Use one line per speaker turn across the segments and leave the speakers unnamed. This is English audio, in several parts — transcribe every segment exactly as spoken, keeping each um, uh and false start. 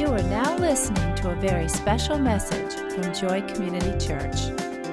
You are now listening to a very special message from Joy Community Church.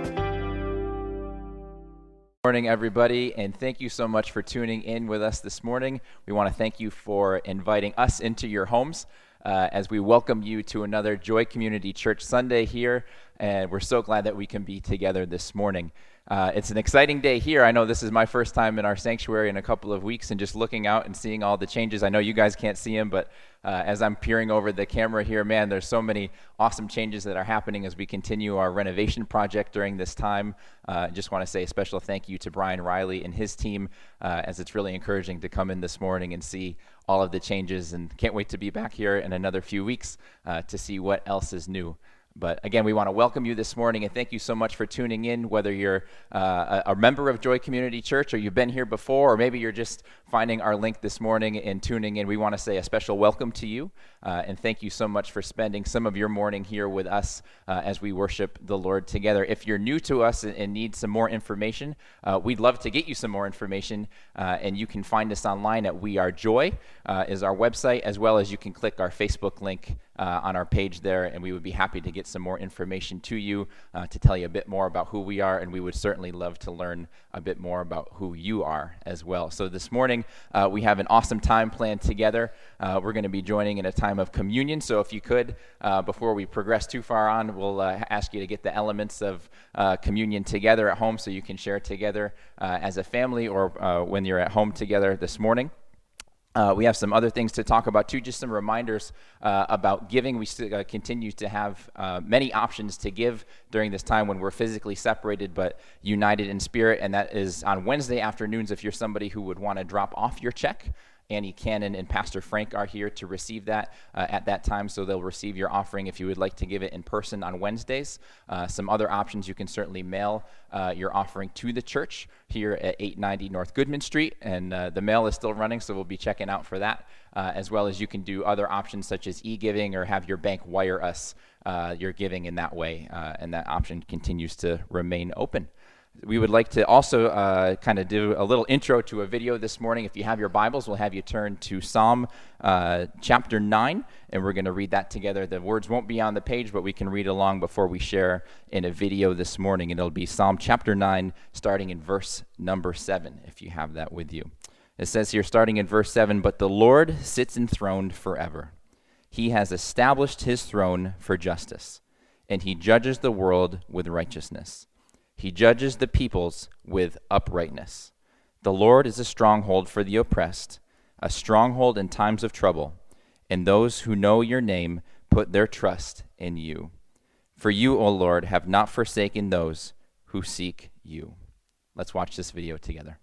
Good morning, everybody, and thank you so much for tuning in with us this morning. We want to thank you for inviting us into your homes uh, as we welcome you to another Joy Community Church Sunday here, and we're so glad that we can be together this morning. Uh, it's an exciting day here. I know this is my first time in our sanctuary in a couple of weeks, and just looking out and seeing all the changes. I know you guys can't see them, but uh, as I'm peering over the camera here, man, there's so many awesome changes that are happening as we continue our renovation project during this time. I uh, just want to say a special thank you to Brian Riley and his team, uh, as it's really encouraging to come in this morning and see all of the changes, and can't wait to be back here in another few weeks uh, to see what else is new. But again, we want to welcome you this morning, and thank you so much for tuning in, whether you're uh, a, a member of Joy Community Church or you've been here before, or maybe you're just finding our link this morning and tuning in. We want to say a special welcome to you, uh, and thank you so much for spending some of your morning here with us uh, as we worship the Lord together. If you're new to us and, and need some more information, uh, we'd love to get you some more information, uh, and you can find us online at We Are Joy uh, is our website, as well as you can click our Facebook link Uh, on our page there, and we would be happy to get some more information to you uh, to tell you a bit more about who we are, and we would certainly love to learn a bit more about who you are as well. So this morning, uh, we have an awesome time planned together. Uh, we're going to be joining in a time of communion, so if you could, uh, before we progress too far on, we'll uh, ask you to get the elements of uh, communion together at home so you can share together uh, as a family, or uh, when you're at home together this morning. Uh, we have some other things to talk about too, just some reminders uh, about giving. We still uh, continue to have uh, many options to give during this time when we're physically separated but united in spirit, and that is on Wednesday afternoons if you're somebody who would want to drop off your check. Annie Cannon and Pastor Frank are here to receive that uh, at that time, so they'll receive your offering if you would like to give it in person on Wednesdays. Uh, some other options, you can certainly mail uh, your offering to the church here at eight ninety North Goodman Street, and uh, the mail is still running, so we'll be checking out for that, uh, as well as you can do other options such as e-giving or have your bank wire us uh, your giving in that way, uh, and that option continues to remain open. We would like to also uh, kind of do a little intro to a video this morning. If you have your Bibles, we'll have you turn to Psalm uh, chapter nine, and we're going to read that together. The words won't be on the page, but we can read along before we share in a video this morning, and it'll be Psalm chapter nine, starting in verse number seven, if you have that with you. It says here, starting in verse seven, "But the Lord sits enthroned forever. He has established his throne for justice, and he judges the world with righteousness. He judges the peoples with uprightness. The Lord is a stronghold for the oppressed, a stronghold in times of trouble, and those who know your name put their trust in you. For you, O Lord, have not forsaken those who seek you." Let's watch this video together.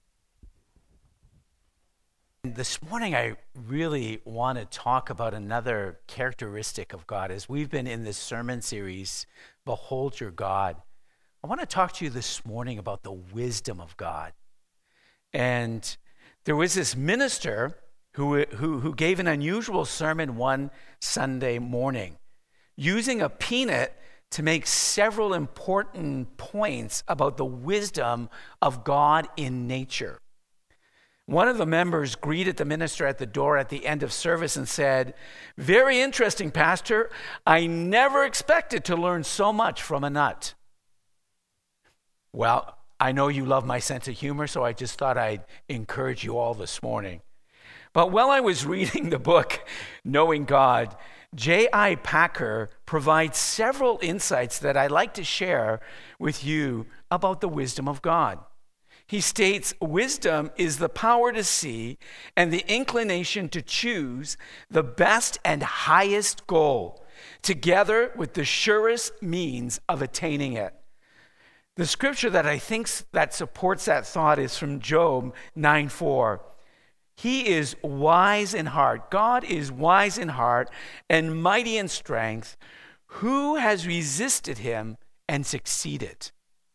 This morning, I really want to talk about another characteristic of God. As we've been in this sermon series, Behold Your God, I want to talk to you this morning about the wisdom of God. And there was this minister who, who, who gave an unusual sermon one Sunday morning, using a peanut to make several important points about the wisdom of God in nature. One of the members greeted the minister at the door at the end of service and said, "Very interesting, Pastor. I never expected to learn so much from a nut." Well, I know you love my sense of humor, so I just thought I'd encourage you all this morning. But while I was reading the book, Knowing God, J I Packer provides several insights that I'd like to share with you about the wisdom of God. He states, "Wisdom is the power to see and the inclination to choose the best and highest goal, together with the surest means of attaining it." The scripture that I think that supports that thought is from Job nine four. "He is wise in heart." God is wise in heart and mighty in strength. "Who has resisted him and succeeded?"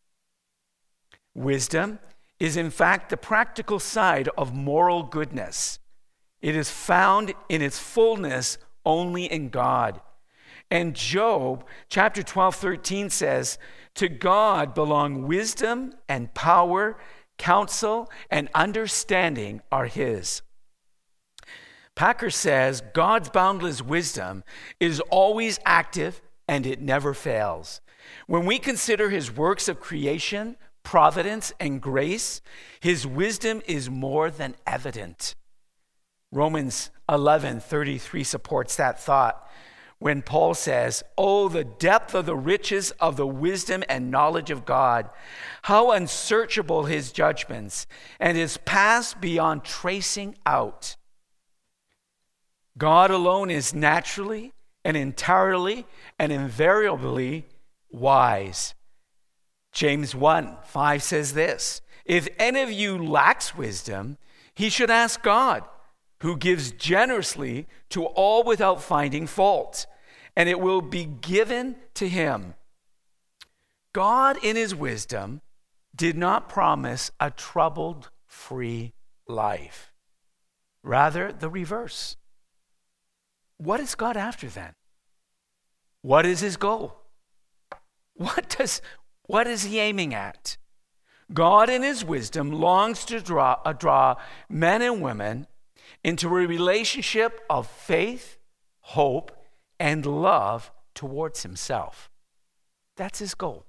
Wisdom is in fact the practical side of moral goodness. It is found in its fullness only in God. And Job chapter twelve, thirteen says, "To God belong wisdom and power, counsel and understanding are his." Packer says God's boundless wisdom is always active and it never fails. When we consider his works of creation, providence, and grace, his wisdom is more than evident. Romans eleven thirty-three supports that thought when Paul says, "Oh, the depth of the riches of the wisdom and knowledge of God, how unsearchable his judgments, and his paths beyond tracing out." God alone is naturally and entirely and invariably wise. James one five says this, "If any of you lacks wisdom, he should ask God, who gives generously to all without finding fault, and it will be given to him." God, in his wisdom, did not promise a troubled-free life. Rather, the reverse. What is God after then? What is his goal? What does what is he aiming at? God, in his wisdom, longs to draw, uh, draw men and women into a relationship of faith, hope, and love towards himself. That's his goal.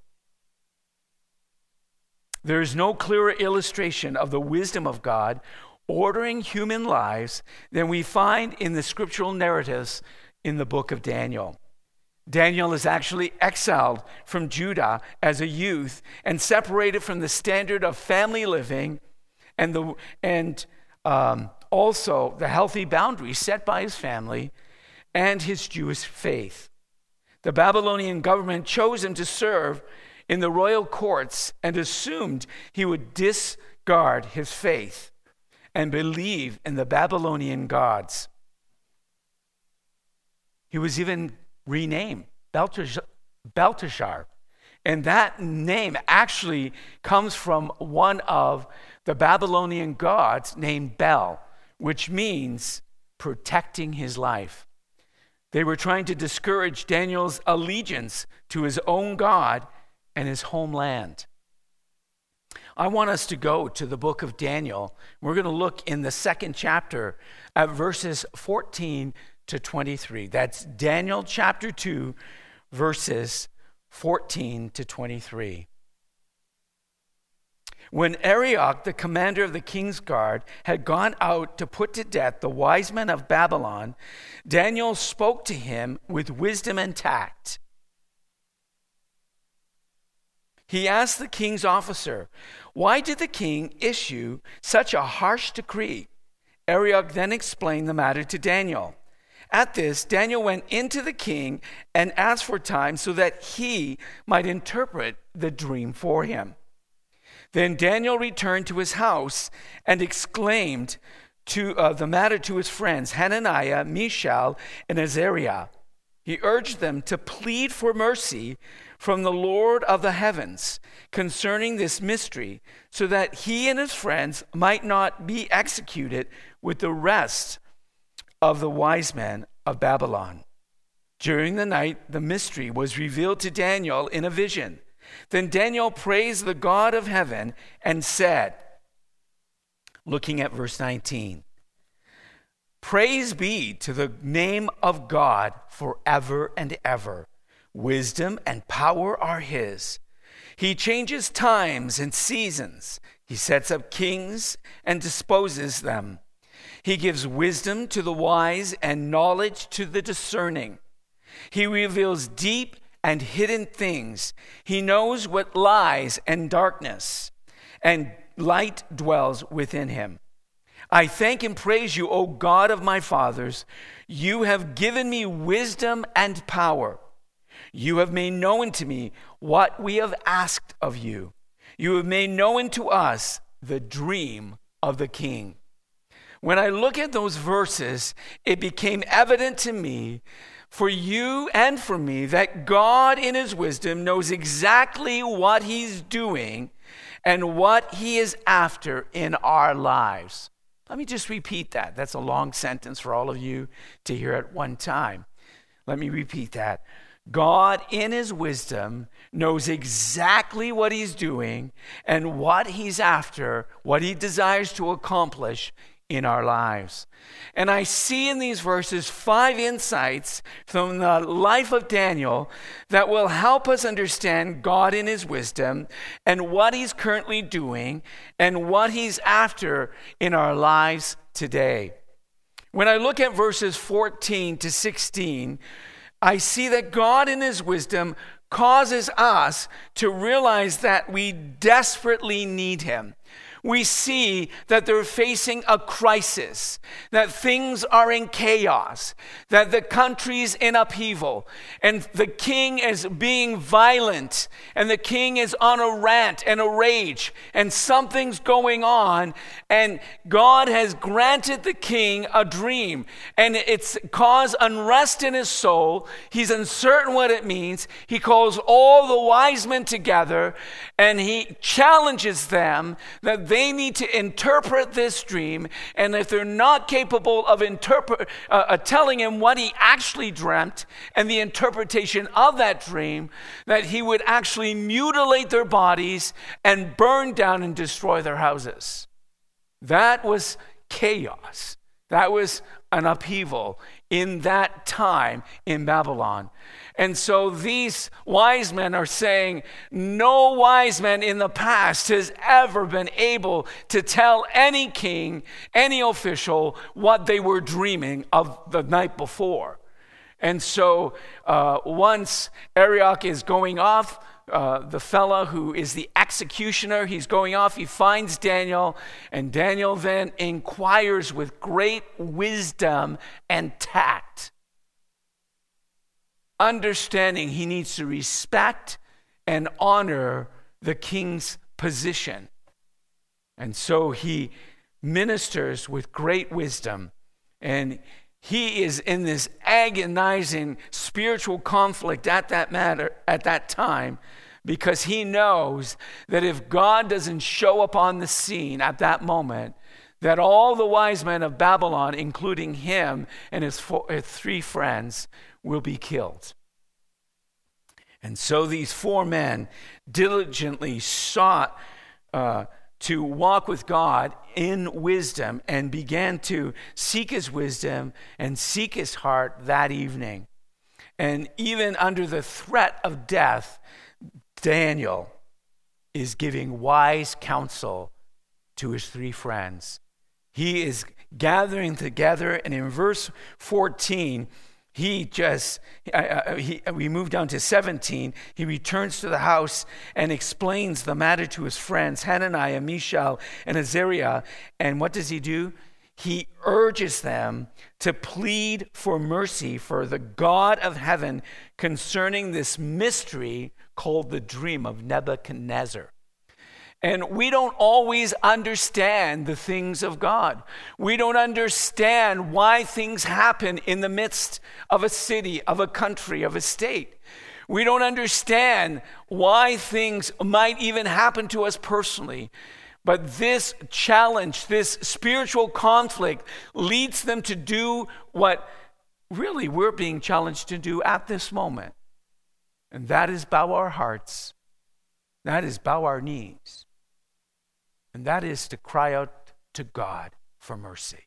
There is no clearer illustration of the wisdom of God ordering human lives than we find in the scriptural narratives in the book of Daniel. Daniel is actually exiled from Judah as a youth and separated from the standard of family living and the and um, also the healthy boundaries set by his family and his Jewish faith. The Babylonian government chose him to serve in the royal courts and assumed he would discard his faith and believe in the Babylonian gods. He was even renamed Belteshazzar, and that name actually comes from one of the Babylonian gods named Bel, which means protecting his life. They were trying to discourage Daniel's allegiance to his own God and his homeland. I want us to go to the book of Daniel. We're going to look in the second chapter at verses fourteen to twenty-three. That's Daniel chapter two, verses fourteen to twenty-three. When Arioch, the commander of the king's guard, had gone out to put to death the wise men of Babylon, Daniel spoke to him with wisdom and tact. He asked the king's officer, "Why did the king issue such a harsh decree?" Arioch then explained the matter to Daniel. At this, Daniel went into the king and asked for time so that he might interpret the dream for him. Then Daniel returned to his house and exclaimed to uh, the matter to his friends, Hananiah, Mishael, and Azariah. He urged them to plead for mercy from the Lord of the heavens concerning this mystery, so that he and his friends might not be executed with the rest of the wise men of Babylon. During the night, the mystery was revealed to Daniel in a vision. Then Daniel praised the God of heaven and said, looking at verse nineteen, "Praise be to the name of God forever and ever. Wisdom and power are his. He changes times and seasons. He sets up kings and disposes them. He gives wisdom to the wise and knowledge to the discerning. He reveals deep and hidden things. He knows what lies and darkness, and light dwells within him. I thank and praise you, O God of my fathers. You have given me wisdom and power. You have made known to me what we have asked of you. You have made known to us the dream of the king." When I look at those verses, it became evident to me, for you and for me, that God in his wisdom knows exactly what he's doing and what he is after in our lives. Let me just repeat that. That's a long sentence for all of you to hear at one time. Let me repeat that. God in his wisdom knows exactly what he's doing and what he's after, what he desires to accomplish in our lives. And I see in these verses five insights from the life of Daniel that will help us understand God in his wisdom and what he's currently doing and what he's after in our lives today. When I look at verses fourteen to sixteen, I see that God in his wisdom causes us to realize that we desperately need him. We see that they're facing a crisis, that things are in chaos, that the country's in upheaval, and the king is being violent, and the king is on a rant and a rage, and something's going on, and God has granted the king a dream, and it's caused unrest in his soul. He's uncertain what it means. He calls all the wise men together, and he challenges them that they need to interpret this dream, and if they're not capable of interpret, uh, uh, telling him what he actually dreamt and the interpretation of that dream, that he would actually mutilate their bodies and burn down and destroy their houses. That was chaos. That was an upheaval in that time in Babylon. And so these wise men are saying, no wise man in the past has ever been able to tell any king, any official, what they were dreaming of the night before. And so uh, once Arioch is going off, Uh, the fellow who is the executioner, he's going off, he finds Daniel, and Daniel then inquires with great wisdom and tact, understanding he needs to respect and honor the king's position. And so he ministers with great wisdom, and he is in this agonizing spiritual conflict at that matter, at that time, because he knows that if God doesn't show up on the scene at that moment, that all the wise men of Babylon, including him and his, four, his three friends, will be killed. And so these four men diligently sought uh, to walk with God in wisdom and began to seek his wisdom and seek his heart that evening. And even under the threat of death, Daniel is giving wise counsel to his three friends. He is gathering together, and in verse fourteen, He just, uh, he, we move down to seventeen. He returns to the house and explains the matter to his friends, Hananiah, Mishael, and Azariah. And what does he do? He urges them to plead for mercy for the God of heaven concerning this mystery called the dream of Nebuchadnezzar. And we don't always understand the things of God. We don't understand why things happen in the midst of a city, of a country, of a state. We don't understand why things might even happen to us personally. But this challenge, this spiritual conflict leads them to do what really we're being challenged to do at this moment. And that is bow our hearts. That is bow our knees. And that is to cry out to God for mercy.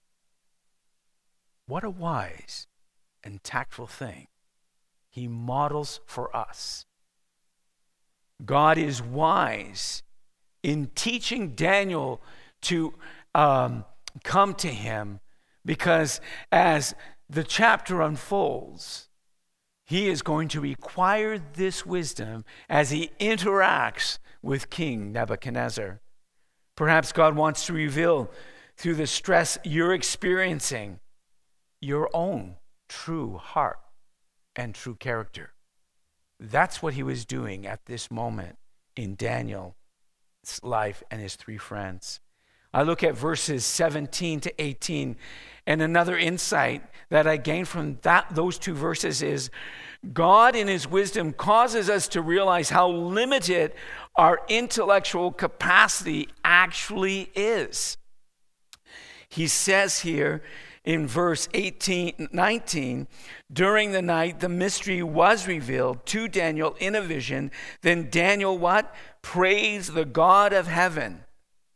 What a wise and tactful thing he models for us. God is wise in teaching Daniel to um, come to him, because as the chapter unfolds, he is going to require this wisdom as he interacts with King Nebuchadnezzar. Perhaps God wants to reveal through the stress you're experiencing your own true heart and true character. That's what he was doing at this moment in Daniel's life and his three friends. I look at verses seventeen to eighteen, and another insight that I gained from that those two verses is God in his wisdom causes us to realize how limited our intellectual capacity actually is. He says here in verse eighteen, nineteen, during the night the mystery was revealed to Daniel in a vision. Then Daniel what? Praised the God of heaven.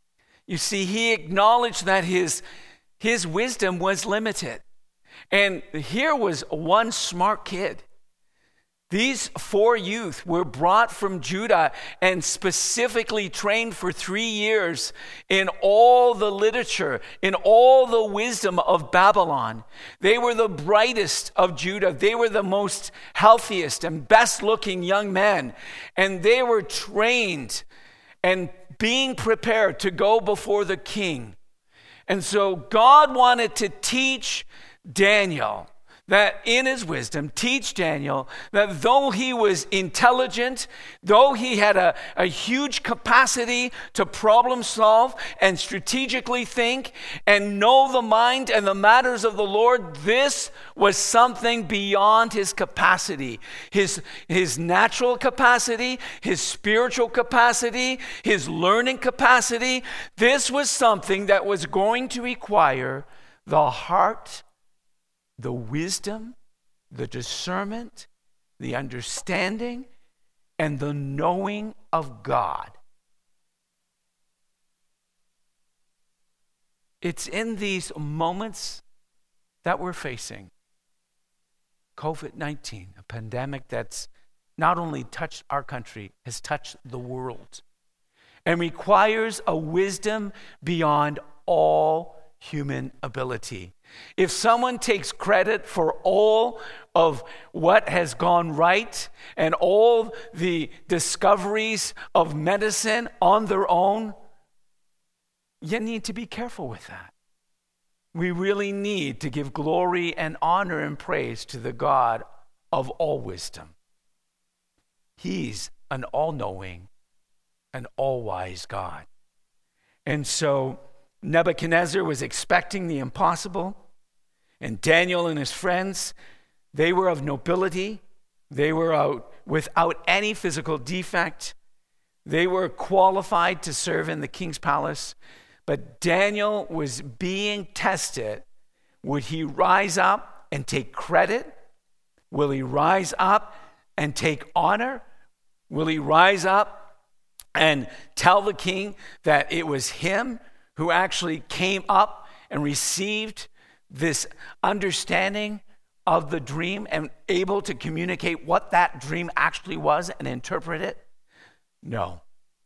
You see, he acknowledged that his, his wisdom was limited. And here was one smart kid. These four youth were brought from Judah and specifically trained for three years in all the literature, in all the wisdom of Babylon. They were the brightest of Judah. They were the most healthiest and best looking young men. And they were trained and being prepared to go before the king. And so God wanted to teach Daniel that in his wisdom, teach Daniel that though he was intelligent, though he had a, a huge capacity to problem solve and strategically think and know the mind and the matters of the Lord, this was something beyond his capacity. His, his natural capacity, his spiritual capacity, his learning capacity. This was something that was going to require the heart, the wisdom, the discernment, the understanding, and the knowing of God. It's in these moments that we're facing covid nineteen, a pandemic that's not only touched our country, has touched the world, and requires a wisdom beyond all human ability. If someone takes credit for all of what has gone right and all the discoveries of medicine on their own, you need to be careful with that. We really need to give glory and honor and praise to the God of all wisdom. He's an all-knowing and all-wise God. And so Nebuchadnezzar was expecting the impossible, and Daniel and his friends, they were of nobility. They were out without any physical defect. They were qualified to serve in the king's palace. But Daniel was being tested. Would he rise up and take credit? Will he rise up and take honor? Will he rise up and tell the king that it was him who actually came up and received this understanding of the dream and able to communicate what that dream actually was and interpret it? No.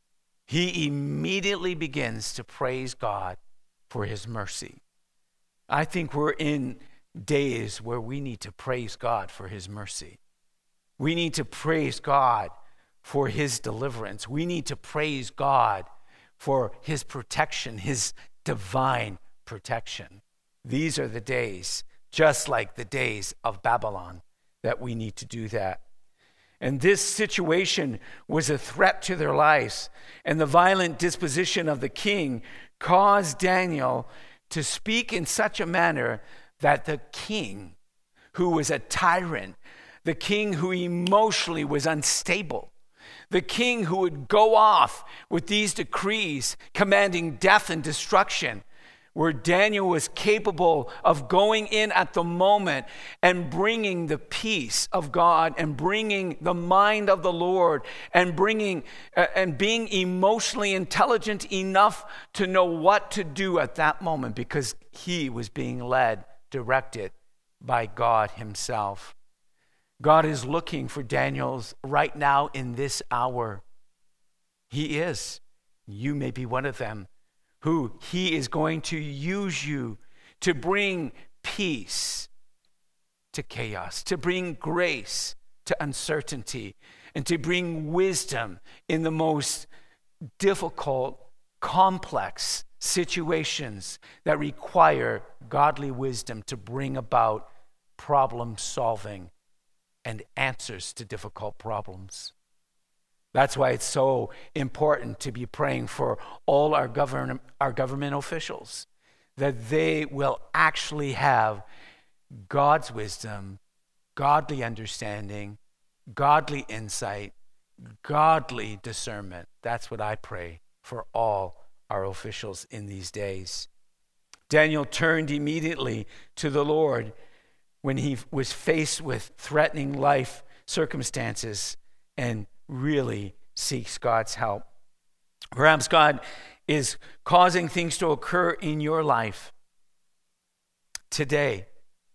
He immediately begins to praise God for his mercy. I think we're in days where we need to praise God for his mercy. We need to praise God for his deliverance. We need to praise God for his protection, his divine protection. These are the days, just like the days of Babylon, that we need to do that. And this situation was a threat to their lives. And the violent disposition of the king caused Daniel to speak in such a manner that the king, who was a tyrant, the king who emotionally was unstable, the king who would go off with these decrees commanding death and destruction, where Daniel was capable of going in at the moment and bringing the peace of God and bringing the mind of the Lord and bringing uh, and being emotionally intelligent enough to know what to do at that moment, because he was being led, directed by God himself. God is looking for Daniels right now in this hour. He is. You may be one of them, who he is going to use you to bring peace to chaos, to bring grace to uncertainty, and to bring wisdom in the most difficult, complex situations that require godly wisdom to bring about problem solving and answers to difficult problems. That's why it's so important to be praying for all our government, our government officials, that they will actually have God's wisdom, godly understanding, godly insight, godly discernment. That's what I pray for all our officials in these days. Daniel turned immediately to the Lord when he was faced with threatening life circumstances and really seeks God's help. Perhaps God is causing things to occur in your life today.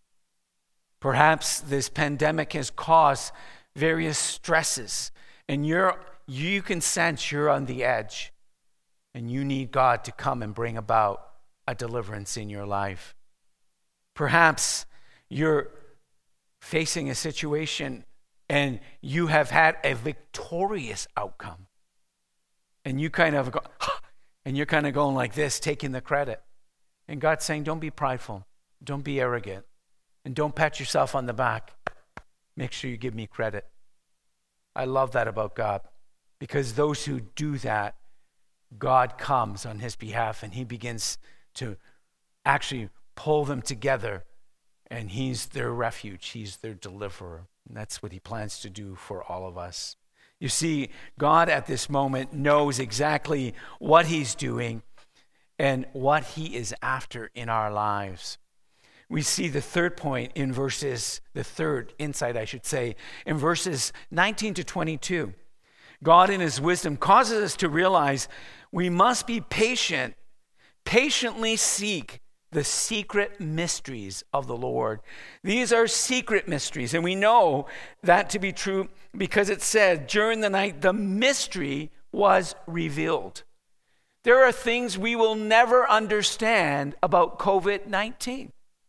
Perhaps this pandemic has caused various stresses, and you're you can sense you're on the edge, and you need God to come and bring about a deliverance in your life. Perhaps you're facing a situation and you have had a victorious outcome, and you kind of go, and you're kind of going like this, taking the credit. And God's saying, don't be prideful, don't be arrogant, and don't pat yourself on the back. Make sure you give me credit. I love that about God, because those who do that, God comes on his behalf and he begins to actually pull them together, and he's their refuge, he's their deliverer. And that's what he plans to do for all of us. You see, God at this moment knows exactly what he's doing and what he is after in our lives. We see the third point in verses, the third insight, I should say, in verses nineteen to twenty-two. God in his wisdom causes us to realize we must be patient, patiently seek the secret mysteries of the Lord. These are secret mysteries, and we know that to be true because it said during the night the mystery was revealed. There are things we will never understand about covid nineteen.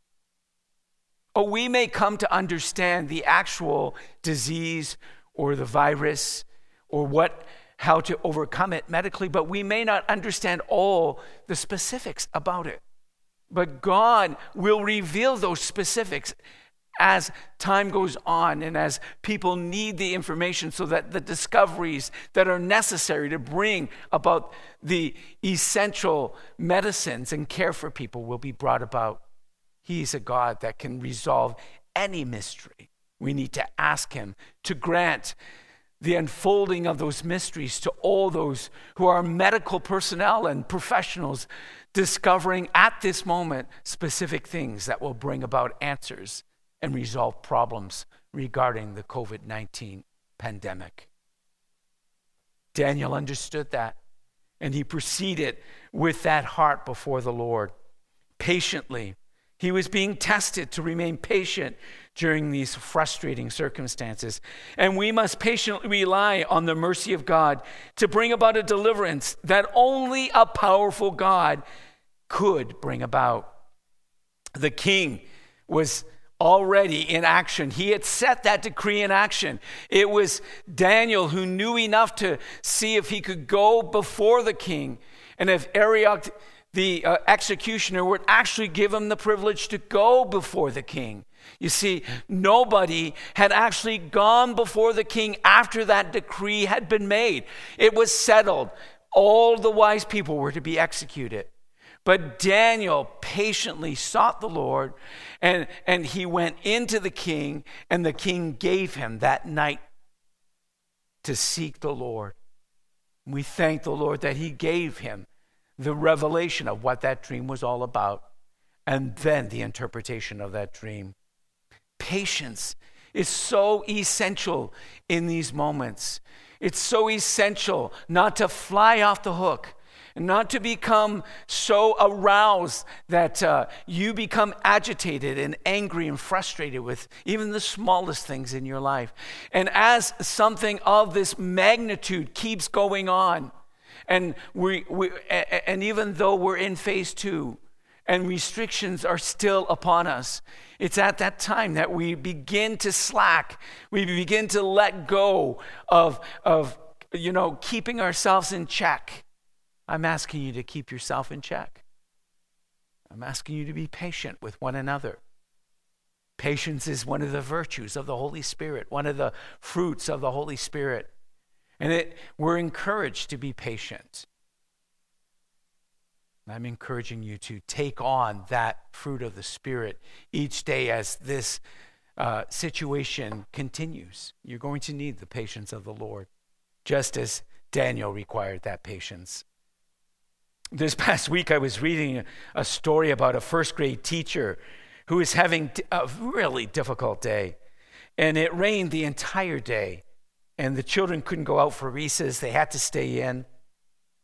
Or we may come to understand the actual disease or the virus or what how to overcome it medically, but we may not understand all the specifics about it. But God will reveal those specifics as time goes on and as people need the information so that the discoveries that are necessary to bring about the essential medicines and care for people will be brought about. He's a God that can resolve any mystery. We need to ask him to grant the unfolding of those mysteries to all those who are medical personnel and professionals discovering at this moment specific things that will bring about answers and resolve problems regarding the covid nineteen pandemic. Daniel understood that, and he proceeded with that heart before the Lord, patiently. He was being tested to remain patient during these frustrating circumstances. And we must patiently rely on the mercy of God to bring about a deliverance that only a powerful God could bring about. The king was already in action. He had set that decree in action. It was Daniel who knew enough to see if he could go before the king, and if Arioch, the uh, executioner, would actually give him the privilege to go before the king. You see, nobody had actually gone before the king after that decree had been made. It was settled. All the wise people were to be executed. But Daniel patiently sought the Lord, and, and he went into the king, and the king gave him that night to seek the Lord. We thank the Lord that he gave him the revelation of what that dream was all about, and then the interpretation of that dream. Patience is so essential in these moments. It's so essential not to fly off the hook, and not to become so aroused that uh, you become agitated and angry and frustrated with even the smallest things in your life. And as something of this magnitude keeps going on, and we, we and even though we're in phase two and restrictions are still upon us, it's at that time that we begin to slack. We begin to let go of, of you know, keeping ourselves in check. I'm asking you to keep yourself in check. I'm asking you to be patient with one another. Patience is one of the virtues of the Holy Spirit, one of the fruits of the Holy Spirit. And it, we're encouraged to be patient. I'm encouraging you to take on that fruit of the Spirit each day as this uh, situation continues. You're going to need the patience of the Lord, just as Daniel required that patience. This past week, I was reading a story about a first grade teacher who was having a really difficult day. And it rained the entire day. And the children couldn't go out for recess. They had to stay in.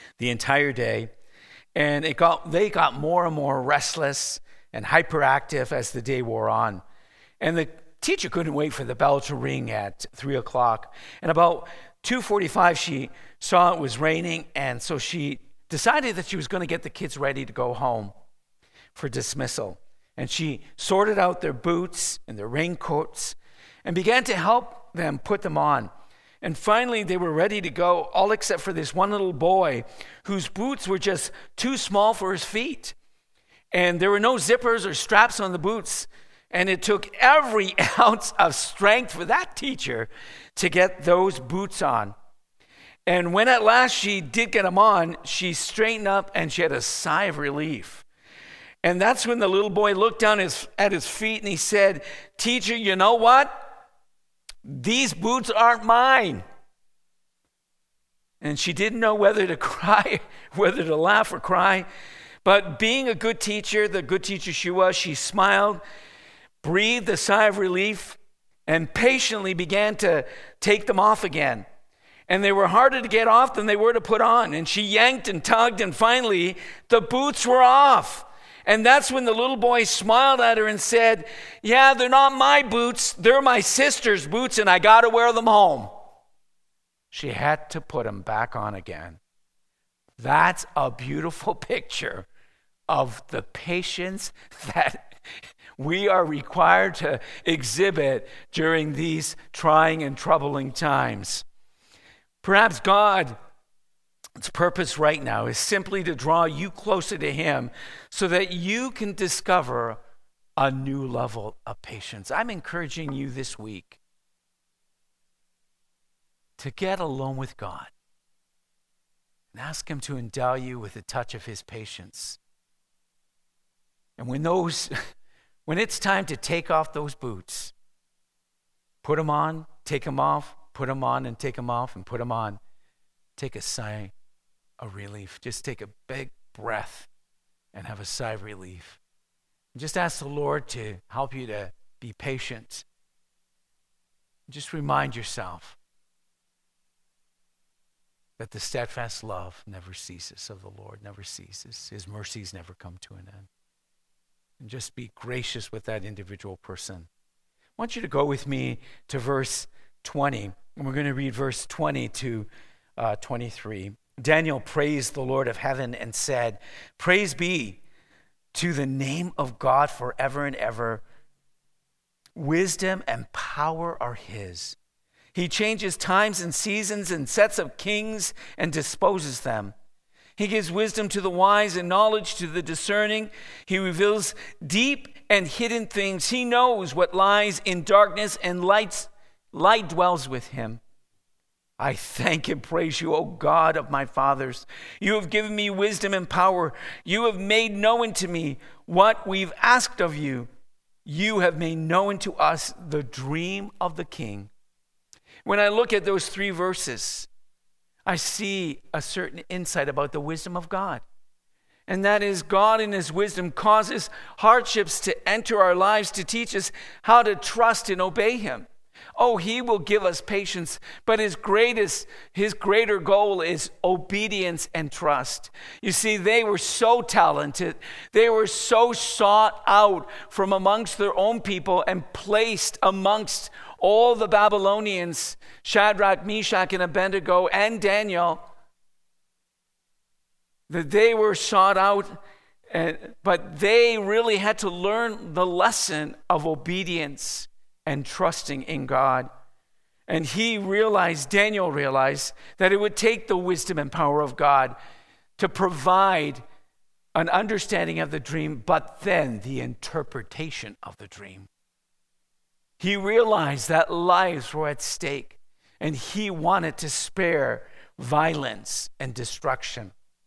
the entire day. And it got they got more and more restless and hyperactive as the day wore on. And the teacher couldn't wait for the bell to ring at three o'clock. And about two forty-five, she saw it was raining, and so she decided that she was going to get the kids ready to go home for dismissal. And she sorted out their boots and their raincoats and began to help them put them on. And finally, they were ready to go, all except for this one little boy whose boots were just too small for his feet. And there were no zippers or straps on the boots. And it took every ounce of strength for that teacher to get those boots on. And when at last she did get them on, she straightened up and she had a sigh of relief. And that's when the little boy looked down his, at his feet and he said, "Teacher, you know what? These boots aren't mine." And she didn't know whether to cry, whether to laugh or cry. But being a good teacher, the good teacher she was, she smiled, breathed a sigh of relief, and patiently began to take them off again. And they were harder to get off than they were to put on. And she yanked and tugged, and finally, the boots were off. And that's when the little boy smiled at her and said, "Yeah, they're not my boots. They're my sister's boots, and I got to wear them home." She had to put them back on again. That's a beautiful picture of the patience that we are required to exhibit during these trying and troubling times. Perhaps God Its purpose right now is simply to draw you closer to Him so that you can discover a new level of patience. I'm encouraging you this week to get alone with God and ask Him to endow you with a touch of His patience. And when those, when it's time to take off those boots, put them on, take them off, put them on and take them off and put them on, take a sigh of relief. Just take a big breath and have a sigh of relief. And just ask the Lord to help you to be patient. Just remind yourself that the steadfast love never ceases of the Lord, never ceases. His mercies never come to an end. And just be gracious with that individual person. I want you to go with me to verse twenty. And we're going to read verse twenty to uh, twenty-three. Daniel praised the Lord of heaven and said, "Praise be to the name of God forever and ever. Wisdom and power are His. He changes times and seasons and sets up kings and disposes them. He gives wisdom to the wise and knowledge to the discerning. He reveals deep and hidden things. He knows what lies in darkness, and lights, light dwells with Him. I thank and praise you, O God of my fathers. You have given me wisdom and power. You have made known to me what we've asked of you. You have made known to us the dream of the king." When I look at those three verses, I see a certain insight about the wisdom of God. And that is, God in His wisdom causes hardships to enter our lives to teach us how to trust and obey Him. Oh, He will give us patience, but his greatest, his greater goal is obedience and trust. You see, they were so talented. They were so sought out from amongst their own people and placed amongst all the Babylonians, Shadrach, Meshach, and Abednego, and Daniel, that they were sought out, and, but they really had to learn the lesson of obedience and trusting in God. And he realized, Daniel realized, that it would take the wisdom and power of God to provide an understanding of the dream, but then the interpretation of the dream. He realized that lives were at stake, and he wanted to spare violence and destruction.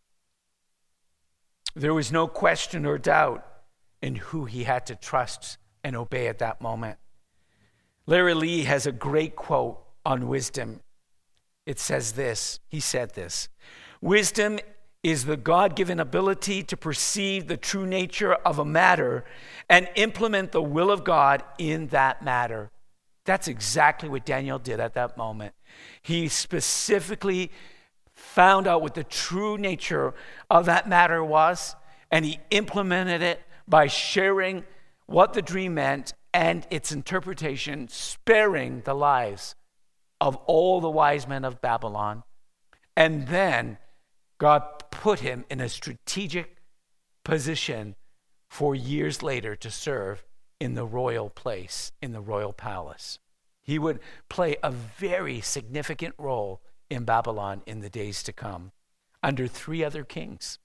There was no question or doubt in who he had to trust and obey at that moment. Larry Lee has a great quote on wisdom. It says this, he said this: "Wisdom is the God-given ability to perceive the true nature of a matter and implement the will of God in that matter." That's exactly what Daniel did at that moment. He specifically found out what the true nature of that matter was, and he implemented it by sharing what the dream meant and its interpretation, sparing the lives of all the wise men of Babylon. And then God put him in a strategic position for years later to serve in the royal place, in the royal palace. He would play a very significant role in Babylon in the days to come, under three other kings.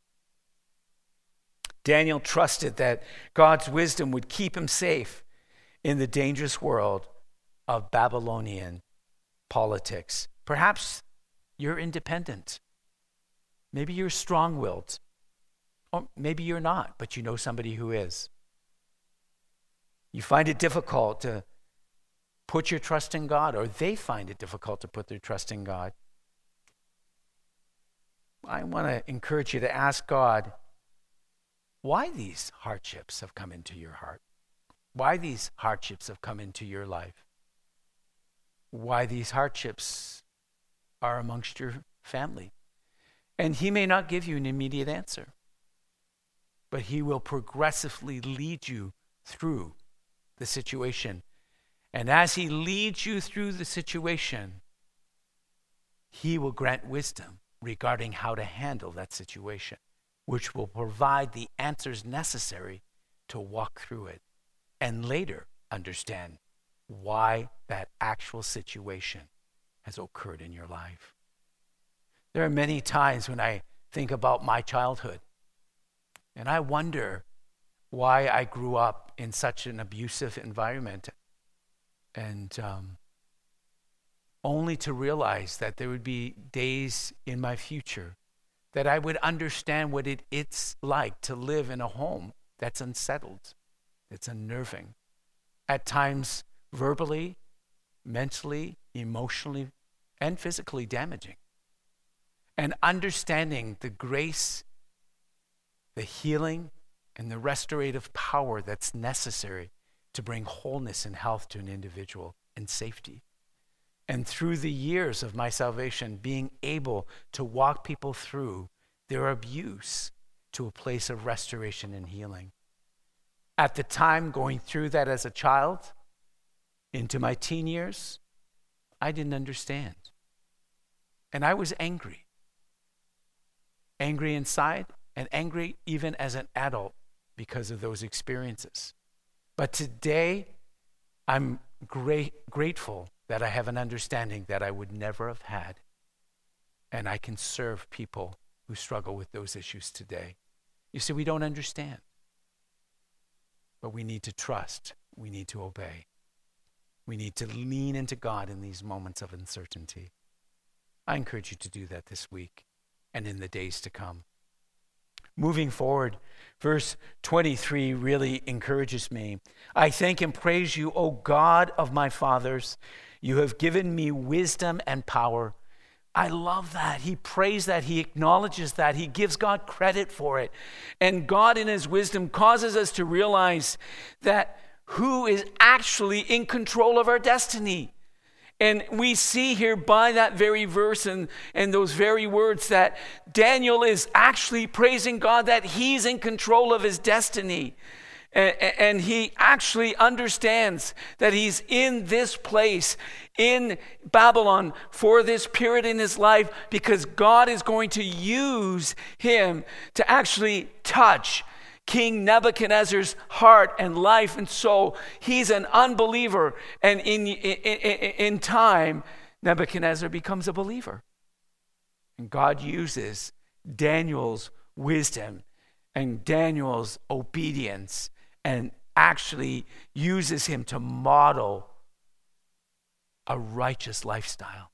Daniel trusted that God's wisdom would keep him safe in the dangerous world of Babylonian politics. Perhaps you're independent. Maybe you're strong-willed. Or maybe you're not, but you know somebody who is. You find it difficult to put your trust in God, or they find it difficult to put their trust in God. I want to encourage you to ask God why these hardships have come into your heart, why these hardships have come into your life, why these hardships are amongst your family. And he may not give you an immediate answer, but he will progressively lead you through the situation. And as he leads you through the situation, he will grant wisdom regarding how to handle that situation, which will provide the answers necessary to walk through it and later understand why that actual situation has occurred in your life. There are many times when I think about my childhood, and I wonder why I grew up in such an abusive environment, and um, only to realize that there would be days in my future that I would understand what it, it's like to live in a home that's unsettled, that's unnerving, at times verbally, mentally, emotionally, and physically damaging. And understanding the grace, the healing, and the restorative power that's necessary to bring wholeness and health to an individual and safety. And through the years of my salvation, being able to walk people through their abuse to a place of restoration and healing. At the time, going through that as a child, into my teen years, I didn't understand. And I was angry. Angry inside, and angry even as an adult because of those experiences. But today, I'm great, grateful that I have an understanding that I would never have had. And I can serve people who struggle with those issues today. You see, we don't understand. But we need to trust. We need to obey. We need to lean into God in these moments of uncertainty. I encourage you to do that this week and in the days to come. Moving forward, verse twenty-three really encourages me. I thank and praise you, O God of my fathers. You have given me wisdom and power. I love that. He prays that. He acknowledges that. He gives God credit for it. And God in his wisdom causes us to realize that who is actually in control of our destiny. And we see here by that very verse and, and those very words that Daniel is actually praising God that he's in control of his destiny. And, and he actually understands that he's in this place in Babylon for this period in his life because God is going to use him to actually touch King Nebuchadnezzar's heart and life and soul. He's an unbeliever, and in, in, in time, Nebuchadnezzar becomes a believer. And God uses Daniel's wisdom and Daniel's obedience and actually uses him to model a righteous lifestyle,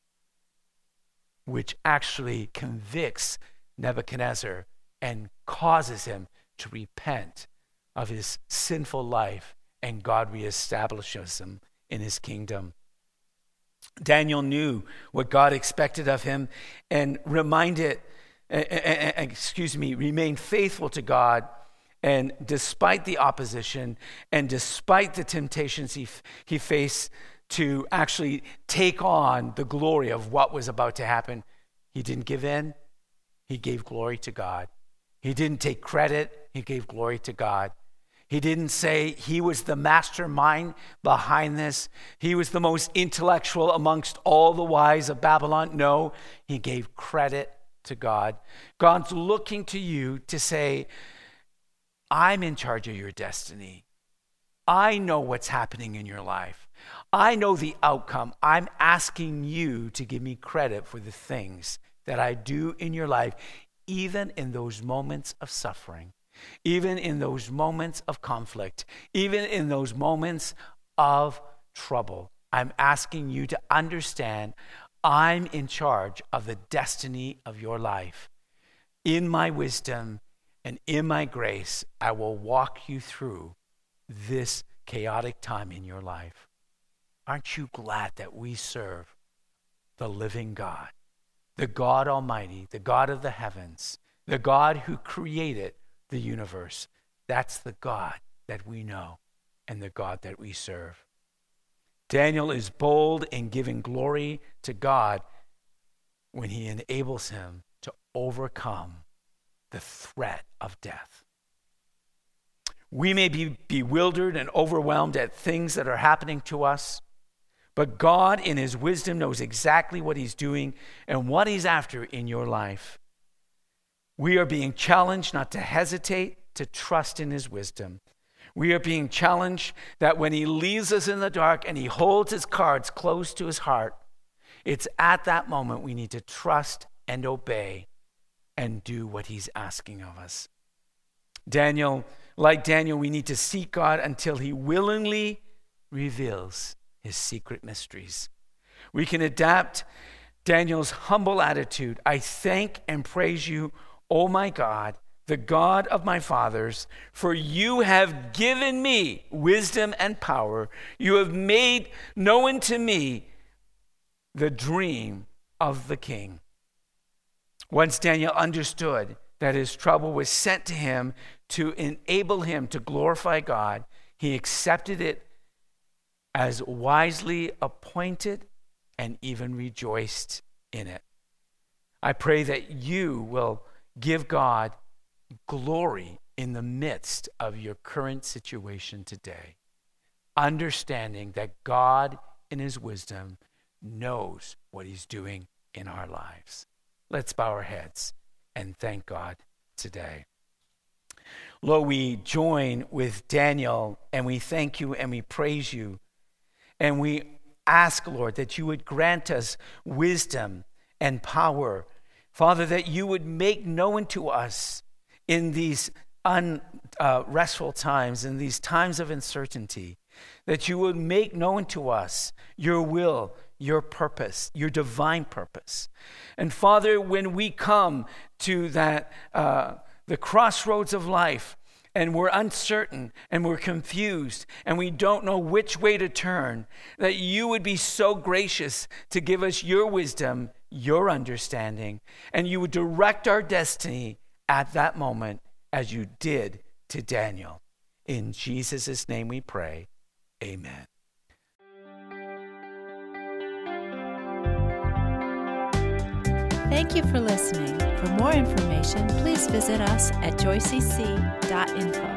which actually convicts Nebuchadnezzar and causes him to repent of his sinful life, and God reestablishes him in his kingdom. Daniel knew what God expected of him and reminded, excuse me, remained faithful to God, and despite the opposition and despite the temptations he he faced to actually take on the glory of what was about to happen, He didn't give in. He gave glory to God. He didn't take credit. He gave glory to God. He didn't say he was the mastermind behind this. He was the most intellectual amongst all the wise of Babylon. No, he gave credit to God. God's looking to you to say, I'm in charge of your destiny. I know what's happening in your life. I know the outcome. I'm asking you to give me credit for the things that I do in your life, even in those moments of suffering, even in those moments of conflict, even in those moments of trouble. I'm asking you to understand I'm in charge of the destiny of your life. In my wisdom and in my grace, I will walk you through this chaotic time in your life. Aren't you glad that we serve the living God, the God Almighty, the God of the heavens, the God who created the universe? That's the God that we know and the God that we serve. Daniel is bold in giving glory to God when he enables him to overcome the threat of death. We may be bewildered and overwhelmed at things that are happening to us, but God in his wisdom knows exactly what he's doing and what he's after in your life. We are being challenged not to hesitate, to trust in his wisdom. We are being challenged that when he leaves us in the dark and he holds his cards close to his heart, it's at that moment we need to trust and obey and do what he's asking of us. Daniel, like Daniel, we need to seek God until he willingly reveals his secret mysteries. We can adapt Daniel's humble attitude. I thank and praise you, O my God, the God of my fathers, for you have given me wisdom and power. You have made known to me the dream of the king. Once Daniel understood that his trouble was sent to him to enable him to glorify God, he accepted it as wisely appointed and even rejoiced in it. I pray that you will give God glory in the midst of your current situation today, understanding that God in his wisdom knows what he's doing in our lives. Let's bow our heads and thank God today. Lord, we join with Daniel and we thank you and we praise you. And we ask, Lord, that you would grant us wisdom and power. Father, that you would make known to us in these unrestful uh, times, in these times of uncertainty, that you would make known to us your will, your purpose, your divine purpose. And Father, when we come to that uh, the crossroads of life, and we're uncertain and we're confused and we don't know which way to turn, that you would be so gracious to give us your wisdom, your understanding, and you would direct our destiny at that moment as you did to Daniel. In Jesus' name we pray. Amen.
Thank you for listening. For more information, please visit us at joy c c dot info.